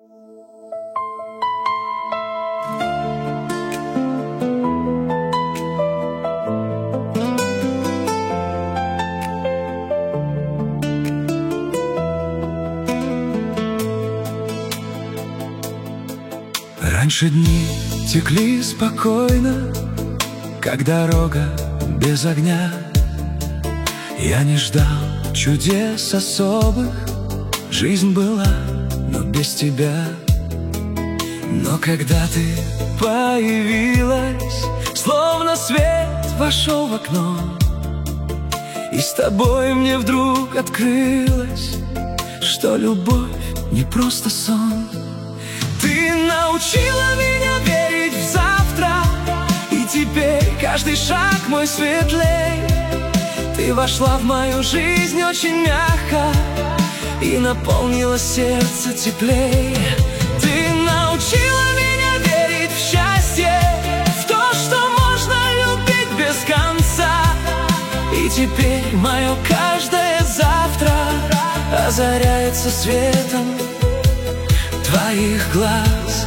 Раньше дни текли спокойно, как дорога без огня. Я не ждал чудес особых, жизнь была, но без тебя. Но когда ты появилась, словно свет вошел в окно, и с тобой мне вдруг открылось, что любовь не просто сон. Ты научила меня верить в завтра, и теперь каждый шаг мой светлей. Ты вошла в мою жизнь очень мягко и наполнила сердце теплей. Ты научила меня верить в счастье, в то, что можно любить без конца. И теперь мое каждое завтра озаряется светом твоих глаз.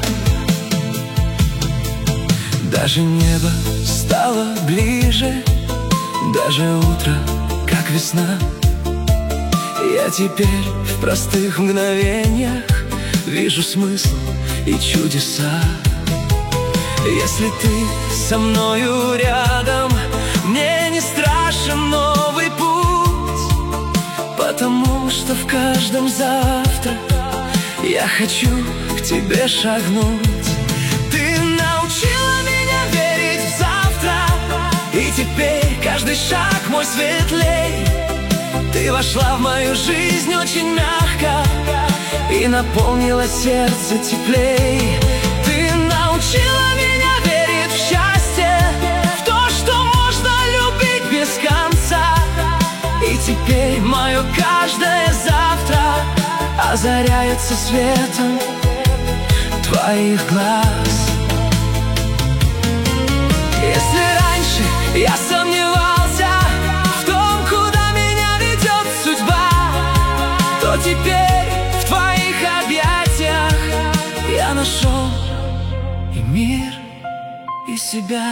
Даже небо стало ближе, даже утро, как весна. Я теперь в простых мгновениях вижу смысл и чудеса. Если ты со мною рядом, мне не страшен новый путь, потому что в каждом завтра я хочу к тебе шагнуть. Ты научила меня верить в завтра, и теперь каждый шаг мой светлей. Ты вошла в мою жизнь очень мягко и наполнила сердце теплей. Ты научила меня верить в счастье, в то, что можно любить без конца. И теперь мое каждое завтра озаряется светом твоих глаз. Если раньше я сомневался в том, куда меня ведет судьба, то теперь в твоих объятиях я нашел и мир, и себя.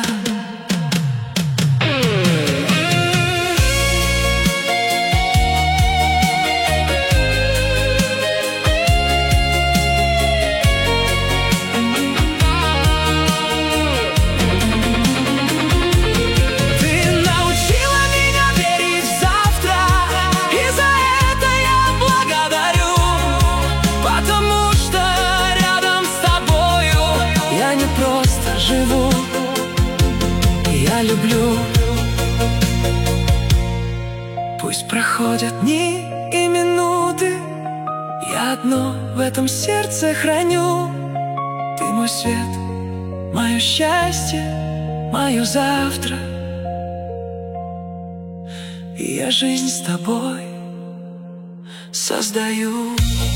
Живу, я люблю. Пусть проходят дни и минуты, я одно в этом сердце храню. Ты мой свет, мое счастье, мое завтра. И я жизнь с тобой создаю.